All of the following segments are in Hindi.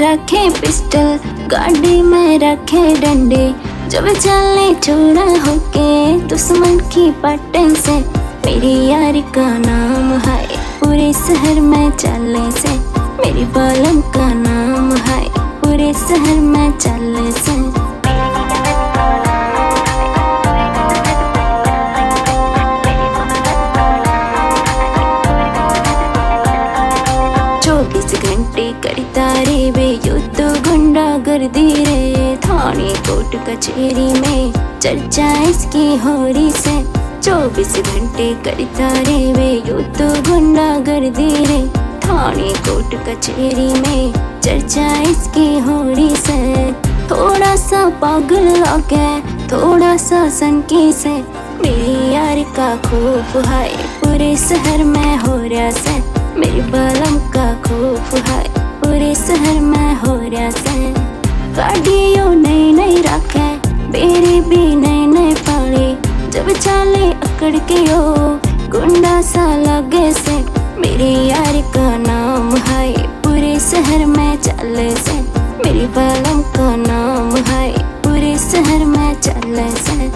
रखे पिस्टल, गाड़ी में रखे डंडे। जब चले छोड़ा होके दुश्मन की पट्टे से, मेरी यार का नाम है पूरे शहर में चलने से। मेरी बालम का नाम है पूरे शहर में चलने से। 24 घंटे करता रे बे युद्ध गुंडागर्दी रे। थाने कोर्ट कचहरी में चर्चा इसकी हो रही से। 24 घंटे करता रे बे युद्ध गुंडागर्दी रे। थाने कोर्ट कचहरी में चर्चा इसकी हो रही से। थोड़ा सा पागल लगे थोड़ा सा सनकी से, मेरी यार का खूब है पूरे शहर में हो रहा से। मेरी बालम का खूब है पूरे शहर में हो रहा से। गाड़ियों नई नई रखे बेरी भी नई नई पाली। जब चाले अकड़ के हो गुंडा सा लगे से, मेरी यार का नाम है पूरे शहर में चले से। मेरी बालम का नाम है पूरे शहर में चले से।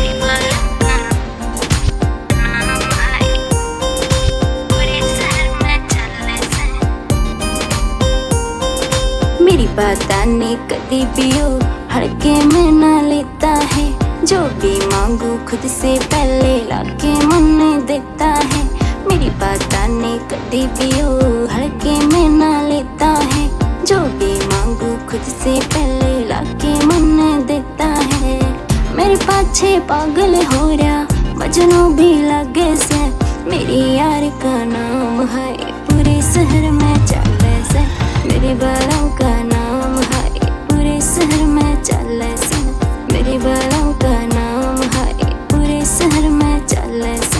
मेरी बात आने कभी भी हो हड़के में ना लेता है। जो भी मांगू खुद से पहले लाके मन देता है। मेरी बात आने कभी भी हो हड़के में ना लेता है। जो भी मांगू खुद से पहले लाके मन देता है। मेरे पाछे पागल हो रहा मजनू भी लगे से, मेरी यार का नाम है पूरे शहर में चले से। मेरी बालों का नाम है पूरे शहर में चले से। मेरी बालों का नाम है पूरे शहर में चले से।